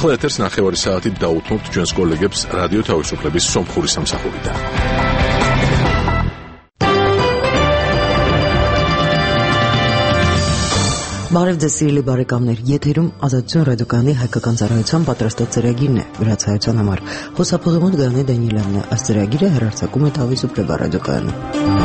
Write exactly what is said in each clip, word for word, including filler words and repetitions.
ახლა ეთერს ნახევარი საათით დაუთმობთ ჩვენს კოლეგებს რადიო თავისუფლების სომხური სამსახურიდან. Բարև ձեզ սիրելի բարեկամներ, եթերում Ազատություն ռադիոկայանի հայկական ծառայության պատրաստած ծրագիրն է վրացայության համար։ Խոսափողի Գայանե Դանիելյանն է, այս ծրագիրը հեռարձակում է Თავისუფლება ռադիոկայանը։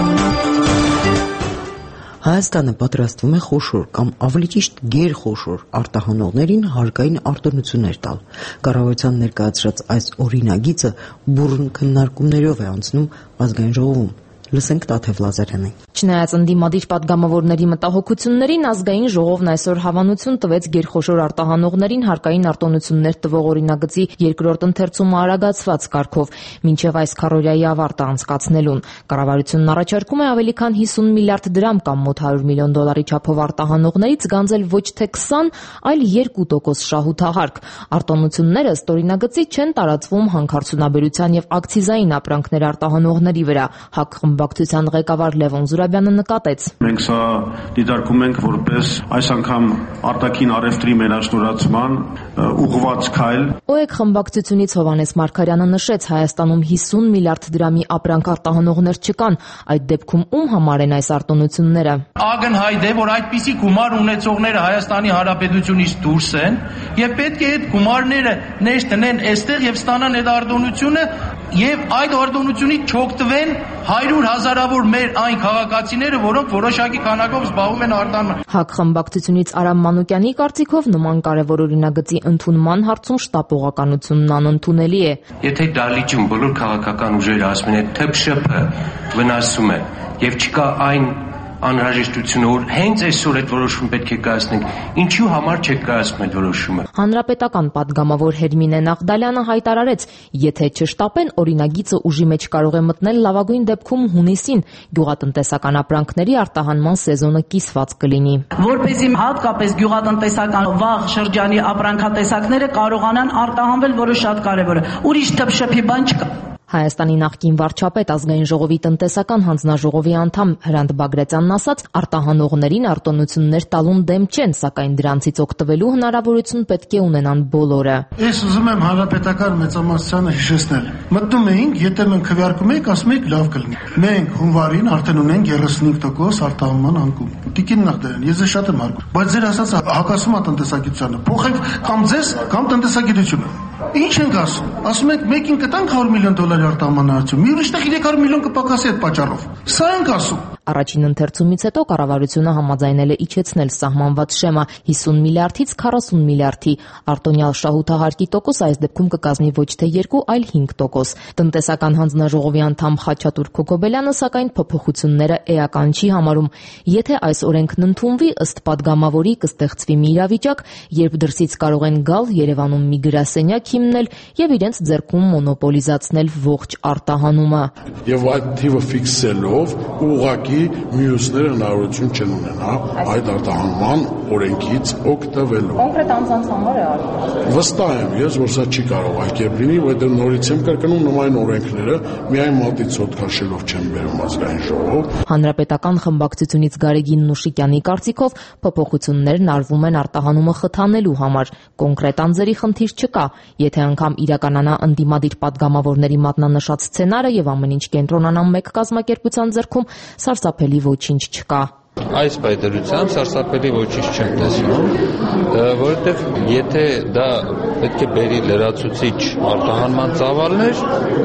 Հայաստանը պատրաստվում է խոշոր կամ ավելի ճիշտ գերխոշոր արտահանողներին հարկային արտոնություններ տալ։ Կառավարության ներկայացրած այս օրինագիծը բուռն քննարկումներով է անցնում ազգային ժողովում։ Լսենք Տաթև Լազարյանի։ Չնայած ընդդիմադիր պատգամավորների մտահոգություններին, ազգային ժողովն այսօր հավանություն տվեց գերխոշոր արտահանողներին հարկային արտոնություններ տվող օրինագծի երկրորդ ընթերցումը արագացված կարգով, մինչև այս քառօրյայի ավարտը անցկացնելուն։ Կառավարությունն առաջարկում է ավելի քան հիսուն միլիարդ դրամ կամ մոտ հարյուր միլիոն դոլարի չափով արտահանողներից գանձել ոչ թե քսան, այլ երկու տոկոս շահութահարկ։ Արտոնությունները ըստ օրինագծի չեն տարածվում հանքարդյունաբերության եւ ակցիզային ապրանքներ արտահանողների վրա։ Հակ Բակցության ղեկավար Լևոն Զուրաբյանը նկատեց. Մենք սա դիտարկում ենք որպես այս անգամ արտաքին առևտրի մենաշնորհացման ուղղված քայլ։ ՕԵԿ խմբակցությունից Հովհաննես Մարգարյանը նշեց, Հայաստանում հիսուն միլիարդ դրամի ապրանք արտահանողներ չկան, այդ դեպքում ում համար են այս արտոնությունները։ Ակնհայտ է, որ այդպիսի գումար ունեցողները Հայաստանի Հանրապետությունից դուրս են եւ պետք է այդ գումարները ներս տնեն այստեղ եւ ստանան այդ արտոնությունը եւ այդ արտոնությունից չօգտվեն հարյուր հազարավոր մեր այն քաղաքացիները, որոնք որոշակի քանակով զբաղվում են արտահանման։ Հակ խմբակցությունից Արամ Մանուկյանի կարծիքով նման կարևոր օրինագծի ընդունման հարցում շտապողականությունն անընդունելի է։ Եթե դալիճում բոլոր քաղաքական ուժերը ասում են, թե ՓՇՓ վնասում է եւ չկա այն անհրաժեշտությունը, որ հենց այսօր այդ որոշումը պետք է կայացնենք, ինչու համար չեք կայացնում այդ որոշումը։ Հանրապետական պատգամավոր Հերմինե Նախդալյանը հայտարարեց, եթե չշտապեն, օրինագիծը ուժի մեջ կարող է մտնել լավագույն դեպքում հունիսին, գյուղատնտեսական ապրանքների արտահանման սեզոնը կիսված կլինի։ Որպեսզի հատկապես գյուղատնտեսական վաղ շրջանի ապրանքատեսակները կարողանան արտահանվել, որը շատ կարևոր է։ Ուրիշ ԹՓՇՓ-ի բան չկա։ Հայաստանի նախկին վարչապետ ազգային ժողովի տնտեսական հանձնաժողովի անդամ Հրանտ Բագրատյանն ասաց, արտահանողներին արտոնություններ տալուն դեմ չեն, սակայն դրանցից օգտվելու հնարավորություն պետք է ունենան բոլորը։ Ես ուզում եմ հանրապետական մեծամասնությանը հիշեցնել։ Մտնում էինք, եթե մենք քվեարկում ենք, ասում ենք լավ կլինի։ Մենք հունվարին արդեն ունենք երեսունհինգ տոկոս արտահանման անկում։ Տիկին Նախդարյան, ես ձեզ շատ եմ հարգում, բայց ձեր ասածը հակասում է տնտեսագիտությանը։ Փոխեք կամ ձեզ, կամ տնտեսագիտությունը։ Ինչ ենք ասում։ Ասում ենք մեկին կտանք հարյուր միլիոն դոլարի արտահանման հարցում, մի ուրիշտեղ երեք հարյուր միլիոն կպակասի այդ պատճառով։ Սա ենք ասում։ Առաջին ընթերցումից հետո կառավարությունը համաձայնել է իջեցնել սահմանված շեմը հիսուն միլիարդից քառասուն միլիարդի, արտոնյալ շահութահարկի տոկոս այս դեպքում կկազմի ոչ թե երկու, այլ հինգ տոկոս։ Տնտեսական հանձնաժողովի անդամ Խաչատուր Քոքոբելյանը սակայն փոփոխությունները էական չի համարում։ Եթե այս օրենքն ընդունվի, ըստ պատգամավորի կստեղծվի մի իրավիճակ, երբ դրսից կարող են գալ Երևանում մի գրասենյակ հիմնել եւ իրենց ձեռքում մոնոպոլիզացնել ողջ արտահանումը։ Եվ այդ թիվը ֆիքսելով ուղղակի մյուսները հնարավորություն չեն ունենա այդ արտահանման օրենքից օգտվելու։ Կոնկրետ անձանց համար է արվում։ Վստահ եմ ես, որ սա չի կարող այդպես լինի, որտեղ նորից եմ կրկնում նման օրենքները միայն մատից հոտ քաշելով չեն բերում ազգային ժողով։ Հանրապետական խմբակցությունից Գարեգին Նուշիկյանի կարծիքով փոփոխություններն արվում են արտահանումը խթանելու համար, կոնկրետ անձերի խնդիր չկա։ Եթե անգամ իրականանա ընդդիմադիր պատգամավորների մատնանշած սցենարը եւ ամեն ինչ կենտրոնանա մեկ կազմակերպության ձեռքում, սարսափելի ոչինչ չկա։ Այս պայծառությամբ սարսափելի ոչինչ չեմ տեսնում, որովհետև եթե դա պետք է բերի լրացուցիչ արտահանման ծավալներ,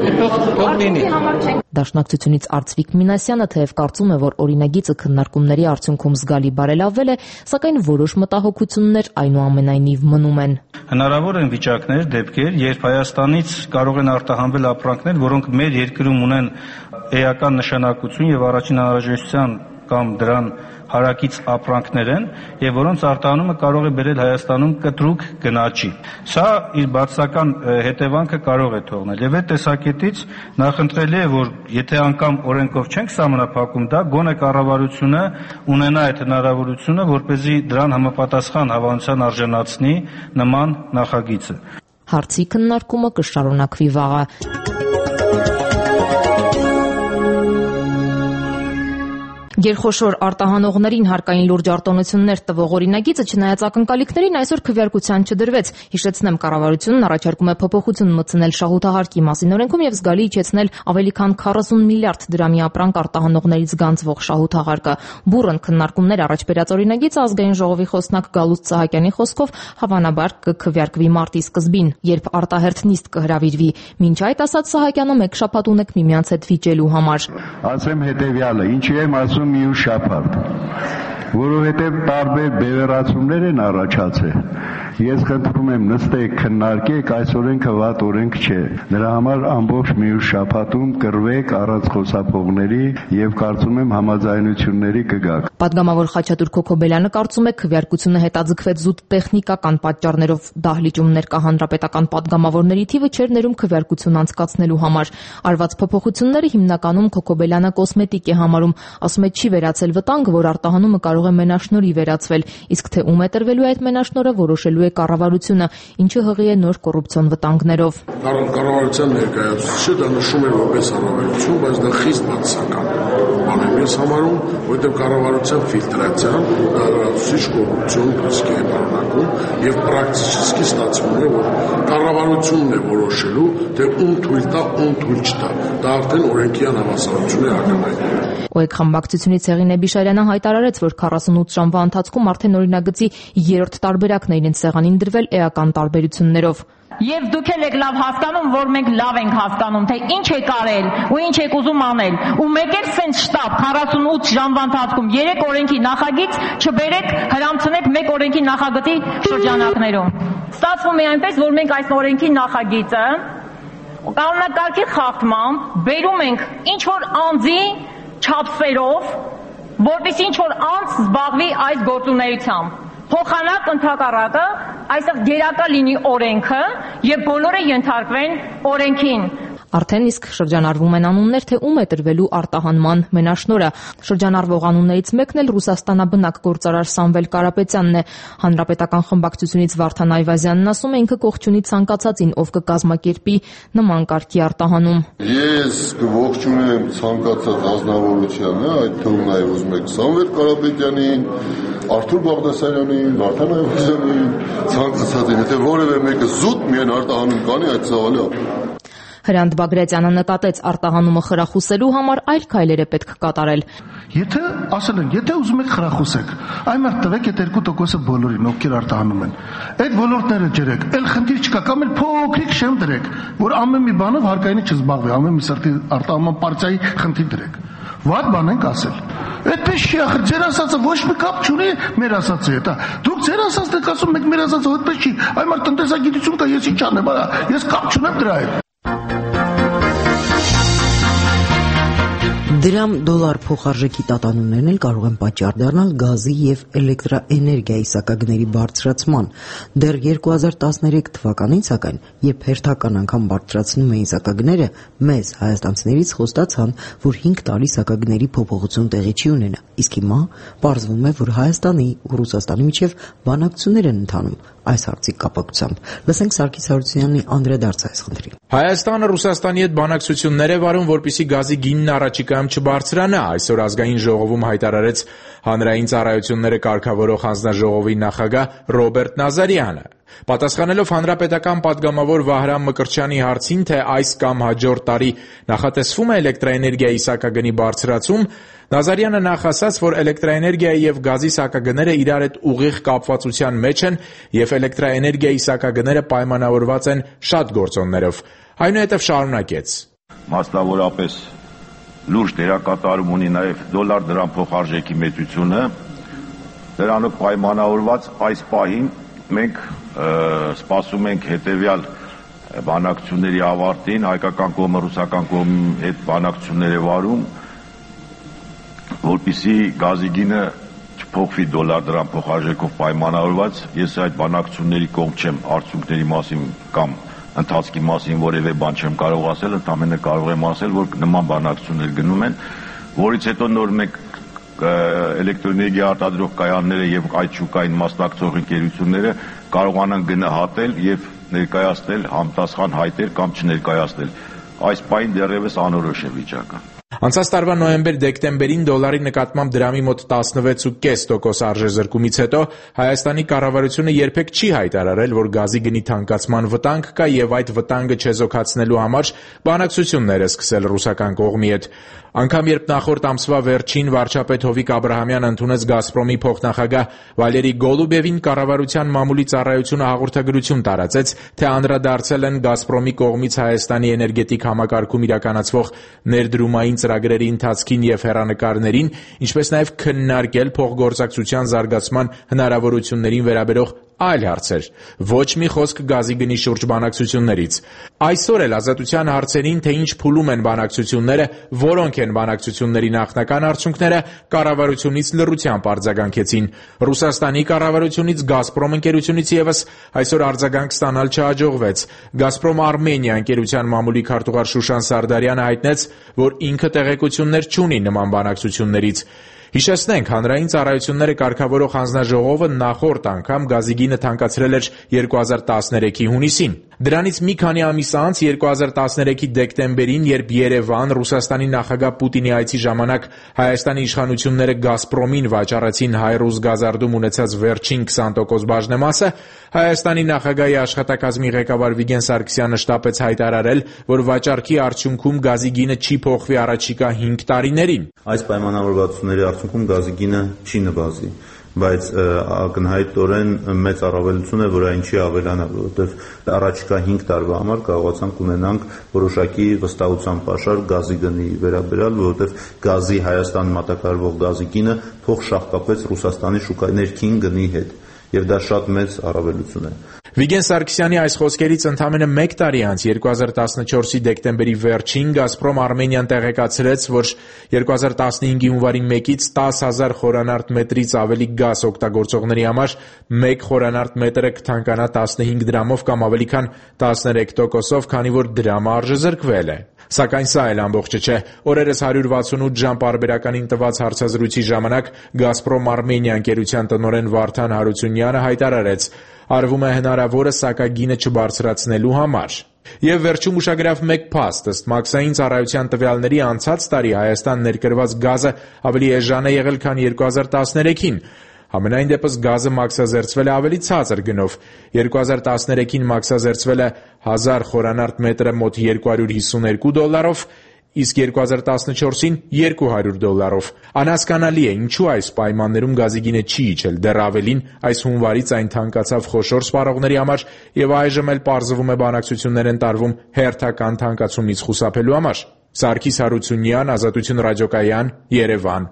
թող լինի։ Դաշնակցությունից Արծվիկ Մինասյանը թեև կարծում է, որ օրինագիծը քննարկումների արդյունքում զգալի բարելավվել է, սակայն որոշ մտահոգություններ այնուամենայնիվ մնում են։ Հնարավոր են վիճակներ, դեպքեր, երբ Հայաստանից կարող են արտահանվել ապրանքներ, որոնք մեր երկրում ունեն էական նշանակություն եւ առաջին անհրաժեշտության կամ դրան հարակից ապրանքներ են եւ որոնց արտահանումը կարող է բերել Հայաստանում կտրուկ գնաճի։ Սա իր բացասական հետևանքը կարող է թողնել եւ այդ տեսակետից նախընտրելի է, որ եթե անգամ օրենքով չենք սահմանափակում դա, գոնե կառավարությունը ունենա այդ հնարավորությունը, որպեսզի դրան համապատասխան հավանության արժանացնի նման նախագիծը։ Հարցի քննարկումը կշարունակվի վաղը։ Գերխոշոր արտահանողներին հարկային լուրջ արտոնություններ տվող օրինագիծը չնայած ակնկալիքներին այսօր քվեարկության չդրվեց։ Հիշեցնեմ, կառավարությունն առաջարկում է փոփոխություն մտցնել շահութահարկի մասին օրենքում եւ զգալի իջեցնել ավելի քան քառասուն միլիարդ դրամի ապրանք արտահանողներից գանձվող շահութահարկը։ Բուռն քննարկումներ առաջ բերած օրինագիծը ազգային ժողովի խոսնակ Գալուստ Սահակյանի խոսքով հավանաբար կքվեարկվի մարտի սկզբին, երբ արտահերթ նիստ կհրավիրվի։ Մինչ այդ, ասաց Սահակյանը, մեկ շաբաթ ունեք միմյանց հետ վիճելու համար։ Ասեմ հետեւյալը, ինչի եմ ասում մի շաբաթ, որովհետև տարբեր բևեռացումներ են առաջացել։ Ես խնդրում եմ նստեք, քննարկեք, այս օրենքը վատ օրենք չէ։ Նրա համար ամբողջ մի ուր շաբաթում կռվեք առանց խոսափողների եւ կարծում եմ համաձայնությունների կգաք։ Պատգամավոր Խաչատուր Քոքոբելյանը կարծում է, քվեարկությունը հետաձգվեց զուտ տեխնիկական պատճառներով, դահլիճումներ կա հանրապետական պատգամավորների թիվը չէր ներում քվեարկություն անցկացնելու համար։ Արված փոփոխությունները հիմնականում Քոքոբելյանը կոսմետիկ է համարում, ասում է չի վերացել վտանգը, որ արտահանումը կարող է մենաշնորհի վերածվել, իսկ թե ում է տրվելու այդ մենաշնորհը որոշելու է կառավարությունը, ինչը հղի է նոր կոռուպցիոն վտանգներով։ Կառավարության ներկայացուցիչը դա նշում էր որպես առավելություն, բայց դա խիստ բացասական բան է մեզ համարում, որովհետև կառավարության ֆիլտրացիան դա լրացուցիչ կոռուպցիոն ռիսկ է պարունակում եւ պրակտիկի ստացվում է, որ կառավարությունն է որոշելու, թե ում թույլ տա, ում թույլ չտա։ Դա արդեն օրենքի անհավասարություն է ակնհայտել։ ՕԵԿ խմբակցությունից Հեղինե Բիշարյանը հայտարարեց, որ քառասունութ ժամվա ընթացքում արդեն օրինագծի երրորդ տարբերակն է իրենց սեղանին դրվել էական տարբերություններով։ Եվ դուք էլ եք լավ հասկանում, որ մենք լավ ենք հասկանում, թե ինչ եք արել ու ինչ եք ուզում անել։ Ու մեկ էլ սենց շտապ քառասունութ ժամվա ընթացքում երեք օրենքի նախագիծ չբերեք, հրամցնեք մեկ օրենքի նախագծի շրջանակներում։ Ստացվում է այնպես, որ մենք այս օրենքի նախագիծը կանոնակարգի խախտմամբ բերում ենք ինչ որ անձի չափսերով, որպեսզի ինչ որ անձ զբաղվի այս գործունեությամբ։ Փոխանակ ընդհակառակը այստեղ գերակա լինի օրենքը եւ բոլորը ենթարկվեն օրենքին։ Արդեն իսկ շրջանառվում են անուններ, թե ում է տրվելու արտահանման մենաշնորհը։ Շրջանառվող անուններից մեկն էլ Ռուսաստանաբնակ գործարար Սամվել Կարապետյանն է։ Հանրապետական խմբակցությունից Վարդան Այվազյանն ասում է, ինքը կողջունի ցանկացածին, ով կկազմակերպի նման կարգի արտահանում։ Ես կողջունեմ ցանկացած ազնվորությանը, այդ թվում նաև ուզում եք Սամվել Կարապետյանին, Արթուր Բաղդասարյանին, Վարդան Այվազյանին, ցանկացածին, եթե որևէ մեկը զուտ միայն արտահանում կանի, այդ ցավալի է։ Հրանտ Բագրատյանը նկատեց, արտահանումը խրախուսելու համար այլ քայլեր է պետք կատարել։ Եթե ասել են, եթե ուզում եք խրախուսեք, այն մարդ տվեք այդ երկու տոկոսը բոլորին, ովքեր արտահանում են։ Այդ ոլորտները ջրեք, այլ խնդիր չկա, կամ էլ փոքրիկ շեմ դրեք, որ ամեն մի բանով հարկայինը չզբաղվի, ամեն մի սրտի արտահանման պարտիայի խնդիր դրեք։ Վատ բան ենք ասել։ Այդպես չի, ախր ձեր ասածը ոչ մի կապ չունի մեր ասածի հետ։ Դուք ձեր ասածն եք ասում, մենք մեր ասածը այդպես չի։ Այ մարդ տնտեսագիտություն կա, ես ինչ անեմ, ես կապ չունեմ դրա հետ։ Դրամ դոլար փոխարժեքի տատանումներն էլ կարող են պատճառ դառնալ գազի եւ էլեկտրաէներգիայի սակագների բարձրացման։ Դեռ երկու հազար տասներեք թվականին, սակայն, երբ հերթական անգամ բարձրացնում էին սակագները, մեզ հայաստանցիներից խոստացան, որ հինգ տարի սակագների փոփոխություն տեղի չի ունենա։ Իսկ հիմա պարզվում է, որ Հայաստանի ու Ռուսաստանի միջև բանակցություններ են ընթանում այս հարցի կապակցությամբ։ Լսենք Սարգիս Հարությունյանի անդրադարձը այս խնդրին։ Հայաստանը Ռուսաստանի հետ բանակցություններ է վարում, որպեսզի գազի գինն առաջիկայում չբարձրանա, այսօր ազգային ժողովում հայտարարեց հանրային ծառայությունները կարգավորող հանձնաժողովի նախագահ Ռոբերտ Նազարյանը։ Պատասխանելով հանրապետական պատգամավոր Վահրամ Մկրտչյանի հարցին, թե այս կամ հաջորդ տարի նախատեսվում է էլեկտրաէներգիայի սակագնի բարձրացում, Նազարյանը նախ ասաց, որ էլեկտրաէներգիայի եւ գազի սակագները իրար հետ ուղիղ կապվածության մեջ են եւ էլեկտրաէներգիայի սակագները պայմանավորված են շատ գործոններով։ Այնուհետև շարունակեց. Մասնավորապես լուրջ դերակատարում ունի նաև դոլար դրամ փոխարժեքի մեծությունը, դրանով պայմանավորված այս պահին մենք սպասում ենք հետևյալ բանակցությունների ավարտին, հայկական կողմը ռուսական կողմի հետ բանակցություններ է վարում, որպեսզի գազի գինը չփոխվի դոլար դրամ փոխարժեքով պայմանավորված։ Ես այդ բանակցությունների կողմ չեմ, արդյունքների մասին կամ ընթացքի մասին որևէ բան չեմ կարող ասել, ընդամենը կարող եմ ասել, որ նման բանակցություններ գնում են, որից հետո նոր մեկ էլեկտրոէներգիա արտադրող կայանները եւ այդ շուկային մասնակցող ընկերությունները կարողանան գնահատել եւ ներկայացնել համտասխան հայտեր կամ չներկայացնել։ Այս պահին դեռևս անորոշ է վիճակը։ Անցած տարվա նոյեմբեր-դեկտեմբերին դոլարի նկատմամբ դրամի մոտ տասնվեց փոխանցում կես տոկոս արժեզրկումից հետո Հայաստանի կառավարությունը երբեք չի հայտարարել, որ գազի գնի թանկացման վտանգ կա եւ այդ վտանգը չեզոքացնելու համար բանակցություններ է սկսել ռուսական կողմի հետ։ Անգամ երբ նախորդ ամսվա վերջին վարչապետ Հովիկ Աբրահամյանը ընդունեց «Գազպրոմի» փոխնախագահ Վալերի Գոլուբևին, կառավարության մամուլի ծառայությունը հաղորդագրություն տարածեց, թե անդրադարձել են «Գազպրոմի» կողմից Հայաստանի էներգետիկ համակարգում իրականացվող ներդրումային ծրագրերի ընթացքին եւ հեռանկարներին, ինչպես նաեւ քննարկել փոխգործակցության զարգացման հնարավորություններին վերաբերող այլ հարցեր։ Ոչ մի խոսք գազի գնի շուրջ բանակցություններից։ Այսօր էլ Ազատության հարցերին, թե ինչ փուլում են բանակցությունները, որոնք են բանակցությունների նախնական արդյունքները, կառավարությունից լռությամբ արձագանքեցին։ Ռուսաստանի կառավարությունից «Գազպրոմ» ընկերությունից եւս այսօր արձագանք ստանալ չհաջողվեց։ «Գազպրոմ Արմենիա» ընկերության մամուլի քարտուղար Շուշան Սարդարյանը հայտնեց, որ ինքը տեղեկություններ չունի նման բանակցություններից։ Հիշեցնենք, Հանրային ծառայությունները կարգավորող հանձնաժողովը նախորդ անգամ գազի գինը թանկացրել էր երկու հազար տասներեքի հունիսին։ Դրանից մի քանի ամիս անց երկու հազար տասներեքի դեկտեմբերին, երբ Երևան Ռուսաստանի նախագահ Պուտինի այցի ժամանակ Հայաստանի իշխանությունները «Գազպրոմին» վաճառեցին հայ-ռուս գազարդում ունեցած վերջին քսան տոկոս բաժնեմասը, Հայաստանի նախագահի աշխատակազմի ղեկավար Վիգեն Սարգսյանը շտապեց հայտարարել, որ վաճառքի արդյունքում գազի գինը չի փոխվի առաջիկա հինգ տարիներին։ Այս պայմանավորվածությունների արդյունքում գազի գինը չի նվազի, բայց ակնհայտորեն մեծ առավելություն է, որ այն չի ավելանա, որովհետև առաջիկա հինգ տարվա համար կարողացանք ունենանք որոշակի վստահության պաշար գազի գնի վերաբերյալ, որովհետև գազի Հայաստան մատակարարվող գազի գինը փոխշահկապեց Ռուսաստանի շուկայի ներքին գնի հետ, եւ դա շատ մեծ առավելություն է։ Վիգեն Սարգսյանի այս խոսքերից ընդամենը մեկ տարի անց, երկու հազար տասնչորսի դեկտեմբերի վերջին, «Գազպրոմ Արմենիան» տեղեկացրեց, որ երկու հազար տասնհինգի հունվարի մեկից տասը հազար խորանարդ մետրից ավելի գազ օգտագործողների համար մեկ խորանարդ մետրը կթանկանա տասնհինգ դրամով կամ ավելի քան տասներեք տոկոսով, քանի որ դրամը արժեզրկվել է։ Սակայն սա էլ ամբողջը չէ։ Օրերս հարյուր վաթսունութ ժամ պարբերականին տված հարցազրույցի ժամանակ «Գազպրոմ Արմենիա» ընկերության տնօրեն Վարդան Հարությունյանը հայտարարեց. արվում է հնարավորը սակագինը չբարձրացնելու համար։ Եվ վերջում ուշագրավ մեկ փաստ, ըստ մաքսային ծառայության տվյալների, անցած տարի Հայաստան ներկրված գազը ավելի էժան է եղել, քան երկու հազար տասներեքին։ Համենայն դեպս գազը մաքսազերծվել է ավելի ցածր գնով։ երկու հազար տասներեքին մաքսազերծվել է հազար խորանարդ մետրը մոտ երկու հարյուր հիսուներկու դոլարով, իսկ երկու հազար տասնչորսին երկու հարյուր դոլարով։ Անհասկանալի է, ինչու այս պայմաններում գազի գինը չի իջել, դեռ ավելին, այս հունվարից այն թանկացավ խոշոր սպառողների համար եւ այժմ էլ պարզվում է բանակցություններ են տարվում հերթական թանկացումից խուսափելու համար։ Սարգիս Հարությունյան, Ազատություն ռադիոկայան, Երևան։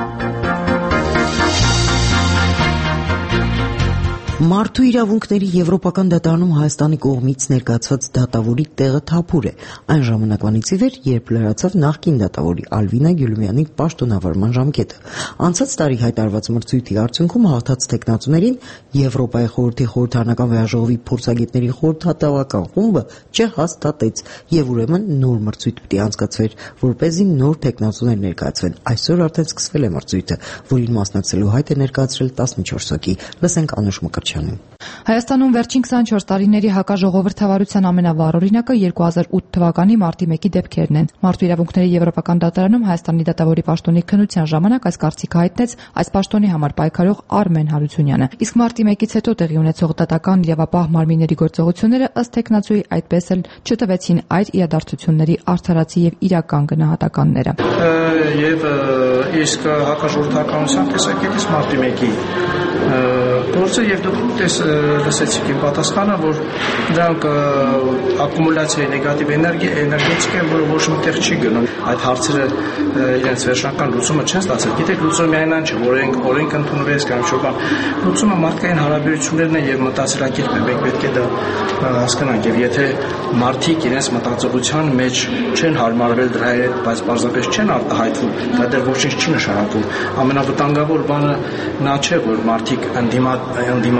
Մարդու իրավունքների Եվրոպական դատարանում Հայաստանի կողմից ներկայացված դատավորի տեղը թափուր է այն ժամանակվանից ի վեր, երբ լրացավ նախկին դատավորի Ալվինա Գյուլումյանի պաշտոնավարման ժամկետը։ Անցած տարի հայտարարված մրցույթի արդյունքում հաղթած տեխնացուներին Եվրոպայի խորհրդի խորհրդարանական վեհաժողովի փորձագետների խորհրդատվական խումբը չհաստատեց եւ ուրեմն նոր մրցույթ պետք է անցկացվեր, որպեսզի նոր տեխնացուներ ներկայացվեն։ Այսօր արդեն սկսվել է մրցույթը, որին մասնակցելու հայտ է ներկայացրել տասնչորս հոգի։ Լսենք Անուշ Մկրտչյանին։ Հայաստանում վերջին քսանչորս տարիների հակաժողովրդավարության ամենավառ օրինակը երկու հազար ութ թվականի մարտի մեկի դեպքերն են։ Մարդու իրավունքների Եվրոպական դատարանում Հայաստանի դատավորի պաշտոնի քննության ժամանակ այս կարծիքը հայտնեց այս պաշտոնի համար պայքարող Արմեն Հարությունյանը։ Իսկ մարտի մեկից հետո տեղի ունեցող դատական իրավապահ մարմինների գործողությունները ըստ տեխնացուի այդպես էլ չտվեցին այդ իրադարձությունների արդարացի եւ իրական գնահատականները։ Եվ իսկ հակաժողովրդականության տեսակետից մարտի մեկի գործը եւ դուք լսեցիք իմ պատասխանը, որ դրանք ակումուլյացիայի նեգատիվ էներգետիկա են, որը ոչ միտեղ չի գնում։ Այդ հարցերը իրենց վերջնական լուծումը չեն ստացել։ Գիտեք, լուծումը միայն այն չէ, որ օրենք օրենք ընդունվեց կամ ինչ-որ բան։ Լուծումը մարդկային հարաբերություններն են եւ մտածելակերպն է։ Մենք պետք է դա հասկանանք եւ եթե մարդիկ իրենց մտածողության մեջ չեն հարմարվել դրա հետ, բայց պարզապես չեն արտահայտվում, դա դեռ ոչինչ չի նշանակում։ Ամենավտանգավոր բանը նա չէ, որ մարդիկ ընդդիմա ընդդիմա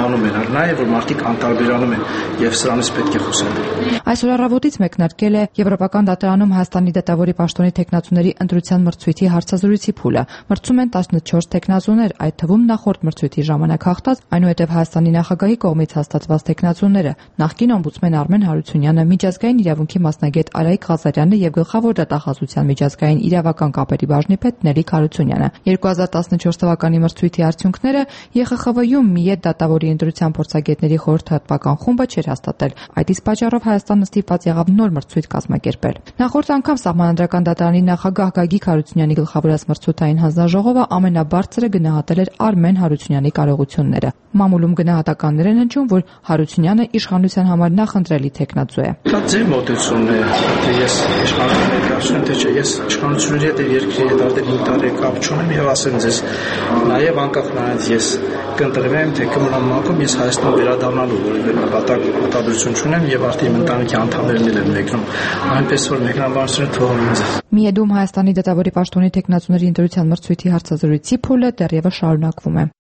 մահանում են, այլ նաև որ մարդիկ անտարբերանում են եւ սրանից պետք է խոսել։ Այսօր առավոտից մեկնարկել է Եվրոպական դատարանում Հայաստանի դատավորի պաշտոնի տեխնացուների ընտրության մրցույթի հարցազրույցի փուլը։ Մրցում են տասնչորս տեխնացուներ, այդ թվում նախորդ մրցույթի ժամանակ հաղթած, այնուհետև Հայաստանի նախագահի կողմից հաստատված տեխնացուները՝ նախկին օմբուդսմեն Արմեն Հարությունյանը, միջազգային իրավունքի մասնագետ Արայիկ Ղազարյանը եւ գլխավոր դատախազության միջազգային իրավական կապերի բաժնի պետ Նելիք Հարությունյանը։ երկու հազար տասնչորս թվականի մրցույթի արդյունքները Ե Խ Խ V-ում միետ դատավորի ընտրության փորձագետների խորհրդատվական խումբը չէր հաստատել։ Այդ իսկ պատճառով Հայաստանը ստիպված եղավ նոր մրցույթ կազմակերպել։ Նախորդ անգամ Սահմանադրական դատարանի նախագահ Գագիկ Հարությունյանի գլխավորած մրցութային հանձնաժողովը ամենաբարձրը գնահատել էր Արմեն Հարությունյանի կարողությունները։ Մամուլում գնահատականներ են հնչում, որ Հարությունյանը իշխանության համար նախընտրելի տեխնացու է։ Դա ձեր մոտեցումն է, թե ես իշխանություն ներկայացնում, թե չէ, ես իշխանությունների հետ երկրի հետ արդեն հինգ տարի կապ չունեմ եւ ասեմ ձեզ, նաեւ անկախ նրանից ես կընտրվեմ, թե կմնամ մանկում, ես Հայաստան վերադառնալու որևէ նպատակ մտադրություն չունեմ եւ արդեն ընտանիքի անդամներն են մեկնում, այնպես որ մեկնաբանությունը թողնում ինձ։ Միեդում Հայաստանի դատավորի պաշտոնի տեխնացուների ընտրության մրցույթի հարցազրույցի փուլը դեռևս շարունակվում է։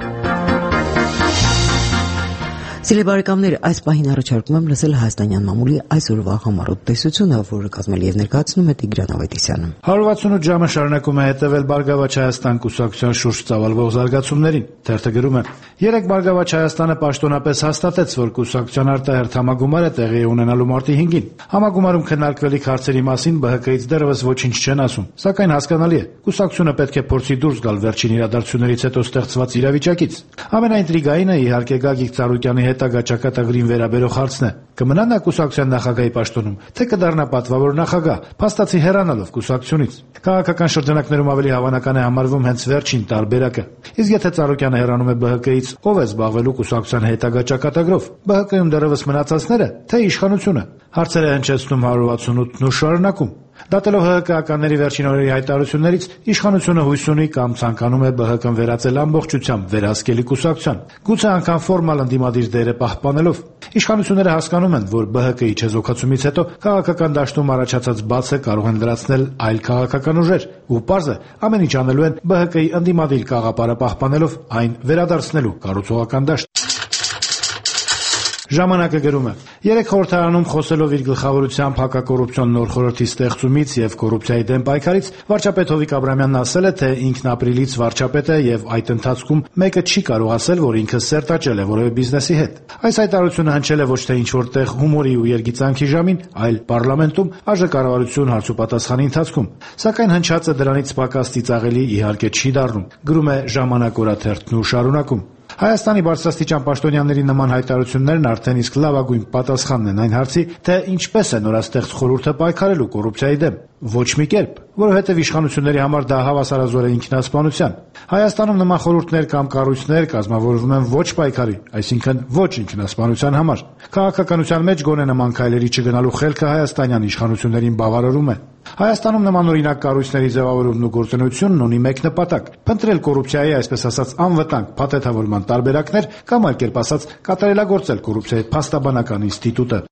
Սիրելի բարեկամներ, այս պահին առաջարկում եմ լսել հայաստանյան մամուլի այսօրվա համառոտ տեսությունը, որը կազմել եւ ներկայացնում է Տիգրան Ավետիսյանը։ հարյուր վաթսունութ ժամը շարունակում է հետևել Բարգավաճ Հայաստան կուսակցության շուրջ ծավալվող զարգացումներին։ Թերթը գրում է. Երեք Բարգավաճ Հայաստանը պաշտոնապես հաստատեց, որ կուսակցության արտահերթ համագումարը տեղի է ունենալու մարտի հինգին։ Համագումարում քննարկվելիք հարցերի մասին Բ Հ Կ-ից դեռևս ոչինչ չեն ասում, սակայն հասկանալի է, կուսակցությունը պետք է փորձի դուրս գալ վերջին իրադարձություններից հետո ստեղծված իրավիճակից։ Ամենաինտրիգայինը իհարկե Գագիկ Ծառուկյանի հետագա ճակատագրին վերաբերող հարցն է. կմնա նա կուսակցության նախագահի պաշտոնում, թե կդառնա պատվավոր նախագահ, փաստացի հեռանալով կուսակցությունից։ Քաղաքական շրջանակներում ավելի հավանական է համարվում հենց վերջին տարբերակը։ Իսկ եթե Ծառուկյանը հեռանում է Բ Հ Կ-ից, ով է զբաղվելու կուսակցության հետագա ճակատագրով։ Բ Հ Կ-ում դեռևս մնացածները, թե իշխանությունը։ Հարցերը հնչեցնում հարյուր վաթսունութն ու շարունակում։ Դատելով Հ Հ Կ-ականների վերջին օրերի հայտարարություններից, իշխանությունը հույս ունի կամ ցանկանում է Բ Հ Կ-ն վերածել ամբողջությամբ վերահսկելի կուսակցության, գուցե անգամ ֆորմալ ընդդիմադիր դերը պահպանելով։ Իշխանությունները հասկանում են, որ Բ Հ Կ-ի չեզոքացումից հետո քաղաքական դաշտում առաջացած բացը կարող են լրացնել այլ քաղաքական ուժեր, ու պարզ է, ամեն ինչ անելու են Բ Հ Կ-ի ընդդիմադիր կաղապարը պահպանելով, այն վերադարձնելու կառուցողական դաշտ։ Ժամանակը գրում է. Երեք խորհրդարանում խոսելով իր գլխավորությամբ հակակոռուպցիոն նոր խորհրդի ստեղծումից եւ կոռուպցիայի դեմ պայքարից, վարչապետ Հովիկ Աբրամյանն ասել է, թե ինքն ապրիլից վարչապետ է եւ այդ ընթացքում մեկը չի կարող ասել, որ ինքը սերտաճել է որևէ բիզնեսի հետ։ Այս հայտարարությունը հնչել է ոչ թե ինչ-որ տեղ հումորի ու երգիծանքի ժամին, այլ պարլամենտում ԱԺ-կառավարություն հարց ու պատասխանի ընթացքում։ Սակայն հնչածը դրանից պակաս ծիծաղելի իհարկե չի դառնում։ Գրում է Ժամանակ օրաթերթն ու շարունակում. Հայաստանի բարձրաստիճան պաշտոնյաների նման հայտարարություններն արդեն իսկ լավագույն պատասխանն են այն հարցի, թե ինչպես է նորաստեղծ խորհուրդը պայքարելու կոռուպցիայի դեմ։ Ոչ մի կերպ, որովհետև իշխանությունների համար դա հավասարազոր է ինքնասպանության։ Հայաստանում նման խորհուրդներ կամ կառույցներ կազմավորվում են ոչ պայքարի, այսինքն ոչ ինքնասպանության համար։ Քաղաքականության մեջ գոնե նման քայլերի չգնալու խելքը հայաստանյան իշխանություններին բավարարում է։ Հայաստանում նմանօրինակ կառույցների ձևավորումն ու գործունեությունն ունի մեկ նպատակ՝ փնտրել կոռուպցիայի, այսպես ասած, անվտանգ փաթեթավորման տարբերակներ կամ այլ կերպ ասած, կատարելագործել կոռուպցիայի փաստաբանական ինստիտուտը։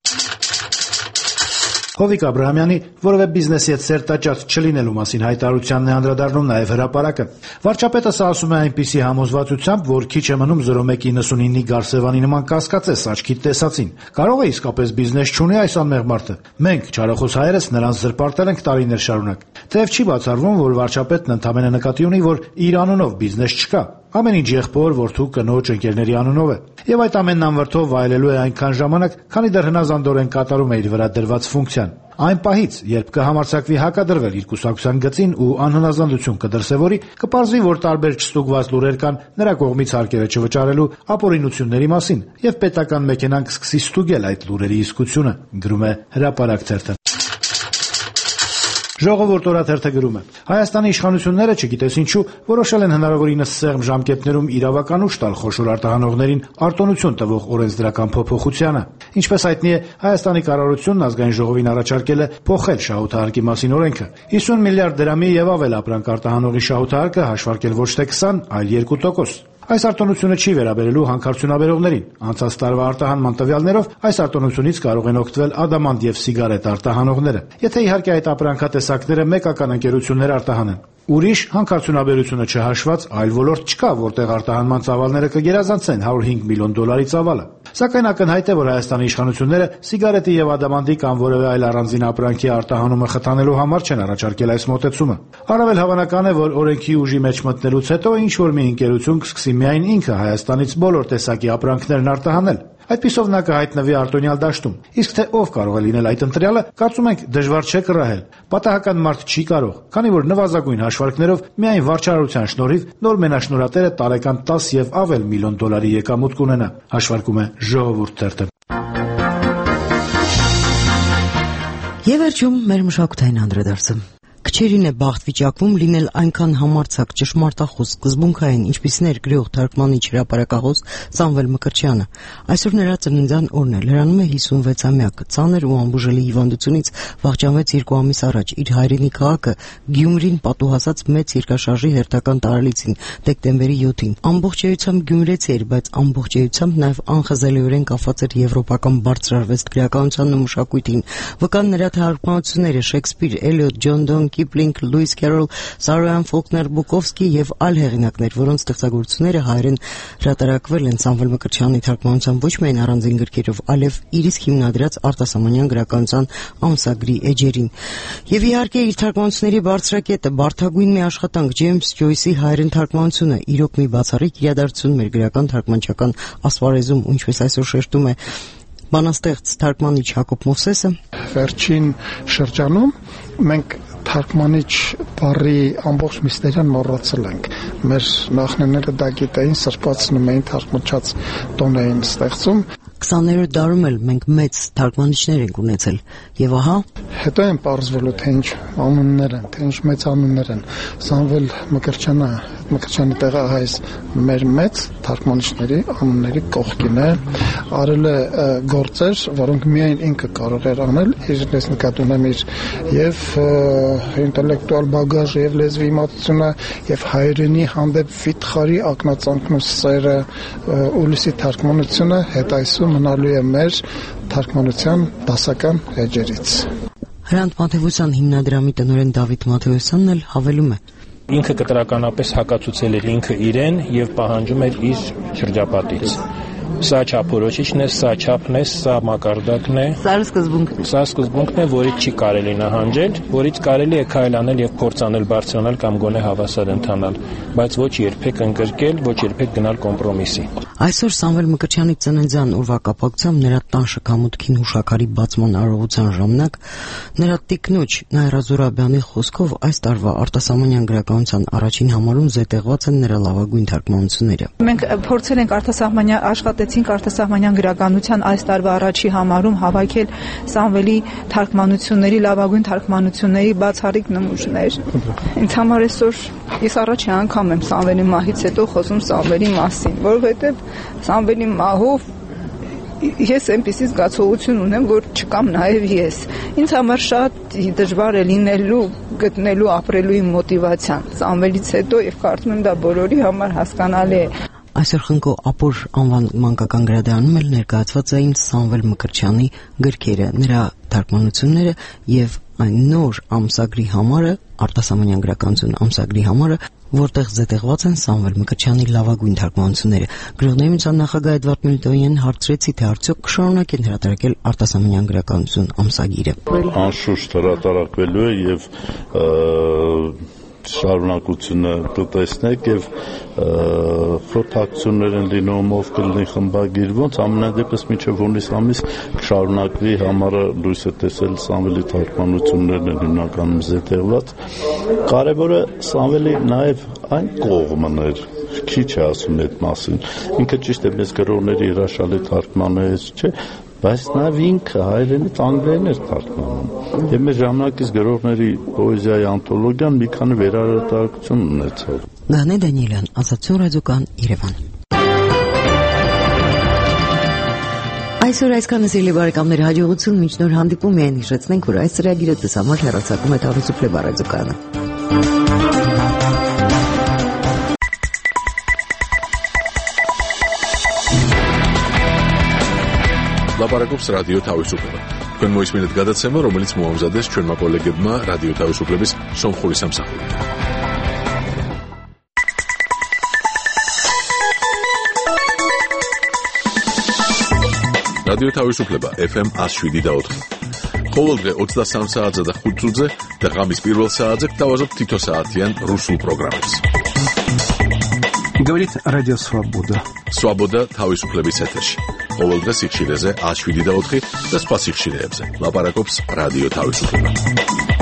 Հովիկ Աբրահամյանի որևէ բիզնեսի հետ սերտաճած չլինելու մասին հայտարարությանն է անդրադառնում նաև հրապարակը։ Վարչապետը սա ասում է այնպիսի համոզվածությամբ, որ քիչ է մնում զրո մեկ իննսունինի Գարսևանի նման կասկածես աչքիդ տեսածին։ Կարող է իսկապես բիզնես չունի այս անմեղ մարդը։ Մենք, չարախոս հայերս, նրանց զրպարտել ենք տարիներ շարունակ։ Թեև չի բացառվում, որ վարչապետն ընդամենը նկատի ունի, որ իր անունով բիզնես չկա։ Ամեն ինչ եղբոր, որդու, կնոջ, ընկերների անունով է։ Եվ այդ ամենն անվրդով վայելելու է այնքան ժամանակ, քանի դեռ հնազանդորեն կատարում է իր վրա դրված ֆունկցիան։ Այն պահից, երբ կհամարձակվի հակադրվել իր կուսակցության գծին ու անհնազանդություն կդրսևորի, կպարզվի, որ տարբեր չստուգված լուրեր կան նրա կողմից հարկերը չվճարելու ապօրինությունների մասին, եւ պետական մեքենան կսկսի ստուգել այդ լուրերի իսկությունը, գրում է Հրապարակ թերթը։ Ժողովուրդ օրաթերթը գրում է. Հայաստանի իշխանությունները, չգիտես ինչու, որոշել են հնարավորինս սեղմ ժամկետներում իրավական ուժ տալ խոշոր արտահանողներին արտոնություն տվող օրենսդրական փոփոխությանը։ Ինչպես հայտնի է, Հայաստանի կառավարությունն ազգային ժողովին առաջարկել է փոխել շահութահարկի մասին օրենքը։ հիսուն միլիարդ դրամի եւ ավել ապրանք արտահանողի շահութահարկը հաշվարկել ոչ թե քսան, այլ երկու տոկոս։ Այս արտոնությունը չի վերաբերելու հանքարդյունաբերողներին։ Անցած տարվա արտահանման տվյալներով այս արտոնությունից կարող են օգտվել ադամանտ եւ սիգարետ արտահանողները, եթե իհարկե այդ ապրանքատեսակները մեկական ընկերություններ արտահանեն։ Ուրիշ հանքարդյունաբերությունը չհաշված այլ ոլորտ չկա, որտեղ արտահանման ծավալները կգերազանցեն հարյուր հինգ միլիոն դոլարի ծավալը։ Սակայն ակնհայտ է, որ Հայաստանի իշխանությունները սիգարետի եւ ադամանդի կամ որևէ այլ առանձին ապրանքի արտահանումը խթանելու համար չեն առաջարկել այս մոտեցումը։ Առավել հավանական է, որ օրենքի ուժի մեջ մտնելուց հետո ինչ որ մի ընկերություն կսկսի միայն ինքը Հայաստանից բոլոր տեսակի ապրանքներն արտահանել։ Այդպիսով նա կհայտնվի արտոնյալ դաշտում։ Իսկ թե ով կարող է լինել այդ ընտրյալը, կարծում ենք դժվար չէ կռահել։ Պատահական մարդ չի կարող, քանի որ նվազագույն հաշվարկներով միայն վարչարարության շնորհիվ նոր մենաշնորհատերը տարեկան տասը եւ ավել միլիոն դոլարի եկամուտ կունենա, հաշվարկում է Ժողովուրդ թերթը։ Եվ վերջում մեր մշակութային անդրադարձը։ Քչերին է բախտ վիճակվում լինել այնքան համարձակ, ճշմարտախոս, սկզբունքային, ինչպիսին էր գրող, թարգմանիչ, հրապարակախոս Սամվել Մկրտչյանը։ Այսօր նրա ծննդյան օրն է, լրանում է հիսունվեցամյակը, ծանր ու անբուժելի հիվանդությունից վախճանվեց երկու ամիս առաջ իր հայրենի քաղաքը Գյումրին պատուհասած մեծ երկրաշարժի հերթական տարելիցին դեկտեմբերի յոթին։ Ամբողջությամբ գյումրեցի էր, բայց ամբողջությամբ նաև անխզելիորեն կապված էր եվրոպական բարձրարվեստ գրականությանն ու մշակույթին։ Վկան նրա թարգմանությունները Շեքսպիր, Էլիոտ, Ջոն Դոն, Կիպլինգ, Լուիս Քերոլ, Սարոյան Ֆոլկներ, Բուկովսկի եւ այլ հեղինակներ, որոնց ստեղծագործությունները հայերեն հրատարակվել են Սամվել Մկրտչյանի թարգմանությամբ ոչ միայն առանձին գրքերով, այլև իր իսկ հիմնադրած արտասահմանյան գրականության ամսագրի էջերին։ Եվ իհարկե իր թարգմանությունների բարձրակետը բարդագույն մի աշխատանք Ջեյմս Ջոյսի հայերեն թարգմանությունը, իրոք մի բացառիկ իրադարձություն մեր գրական թարգմանչական ասպարեզում, ինչպես այսօր շեշտում է բանաստեղծ թարգմանիչ Հակոբ Մովսեսը։ Վերջին շրջանում մենք թարգմանիչ բառի ամբողջ միստերիան մոռացել ենք։ Մեր նախնիները դա գիտեին, սրբացնում էին, թարգմանչած տոն էին ստեղծում։ քսաներորդ դարում էլ մենք մեծ թարգմանիչներ ենք ունեցել, եւ ահա հետո են պարզվելու թե ինչ անուններ են, թե ինչ մեծ անուններ են։ Սամվել Մկրտչյանը, Մկրտչյանի տեղահայս մեր մեծ թարգմանիչների անունների կողքին է, արել է գործեր, որոնք միայն ինքը կարող էր անել, իր ես նկատի ունեմ իր եւ ինտելեկտուալ բագաժը եւ լեզվի իմացությունը եւ հայրենի հանդեպ վիթխարի ակնածանքն ու սերը ուլիսի թարգմանությունը հետայսու մնալու է մեր թարգմանության դասական էջերից։ Հրանտ Մաթեոսյան հիմնադրամի տնօրեն Դավիթ Մաթեոսյանն էլ հավելում է. Ինքը կտրականապես հակացուցել էր ինքը իրեն եւ պահանջում էր իր շրջապատից։ Սա չափորոշիչն է, սա չափն է, սա մակարդակն է։ Սա սկզբունքն է։ Սա սկզբունքն է, որից չի կարելի նահանջել, որից կարելի է քայլանել եւ փորձանել բարձրանալ կամ գոնե հավասար ընթանալ, բայց ոչ երբեք ընկրկել, ոչ երբեք գնալ կոմպրոմիսի։ Այսօր Սամվել Մկրտչյանի ծննդյան օրվա կապակցությամբ նրա տան շքամուտքին հուշակարի բացման արարողության ժամանակ նրա տիկնոջ Նայրա Զուրաբյանի խոսքով այս տարվա արտասահմանյան գրականության առաջին համարում զետեղված են նրա լավագույն թարգմանությունները։ Մենք փորձել ենք արտասահմանյան աշխատեցինք արտասահմանյան գրականության այս տարվա առաջի համարում հավաքել Սամվելի թարգմանությունների լավագույն թարգմանությունների բացառիկ նմուշներ։ Ինձ համար այսօր ես առաջի անգամ եմ Սամվելի մահից հետո խոսում Սամվելի մասին, որովհետև Սամվելի մահով ես այնպիսի զգացողություն ունեմ, որ չկամ նաև ես։ Ինձ համար շատ դժվար է լինելու, գտնելու, ապրելու իմ մոտիվացիան Սամվելից հետո եւ կարծում եմ դա բոլորի համար հասկանալի է։ Այսօր Խնկո Ապոր անվան մանկական գրադարանում էլ ներկայացված էին Սամվել Մկրտչյանի գրքերը, նրա թարգմանությունները եւ այն նոր ամսագրի համարը, արտասահմանյան գրականություն ամսագրի համարը, որտեղ զետեղված են Սամվել Մկրտչյանի լավագույն թարգմանությունները։ Գրողների միության նախագահ Էդվարդ Միլտոնյանին հարցրեցի, թե արդյոք կշարունակեն հրատարակել արտասահմանյան գրականություն ամսագիրը։ Անշուշտ հրատարակվելու է եւ շարունակությունը կտեսնեք եւ խորհրդակցություններ են լինում, ով կլինի խմբագիր, ոնց ամենադեպս մինչեւ հունիս ամիս կշարունակվի համարը լույս է տեսել Սամվելի թարգմանություններն են հիմնականում զետեղված։ Կարևորը Սամվելի նաեւ այն կողմն էր, քիչ է ասում այդ մասին։ Ինքը ճիշտ է մեզ գրողների հրաշալի թարգմանեց, չէ՞, բայց նաև ինքը հայերենից անգլերեն էր թարգմանում։ Եվ մեր ժամանակից գրողների պոեզիայի անթոլոգիան մի քանի վերահրատարակություն ունեցավ։ Նանե Դանիելյան, Ազատություն ռադիոկան, Երևան։ Այսօր այսքանը սիրելի բարեկամներ, հաջողություն, մինչ նոր հանդիպում միայն հիշեցնենք, որ այս ծրագիրը ձեզ համար հեռարձակում է Թավրիզուփլե ռադիոկայանը։ ლაპარაკობს რადიო თავისუფლება. თქვენ მოისმინეთ გადაცემა, რომელიც მოამზადეს ჩვენმა კოლეგებმა რადიო თავისუფლების სომხური სამსახურით. რადიო თავისუფლება ეფ ემ one oh seven და four. ყოველდღე ოცდასამ საათზე და ხუთ წუთზე და ღამის პირველ საათზე გთავაზობთ თითო საათიან რუსულ პროგრამებს. Говорит Радио Свобода. Свобода თავისუფლების ეთერში. ყოველდღე სიხშირეზე one oh seven და four და სხვა სიხშირეებზე. ლაპარაკობს რადიო თავისუფლება.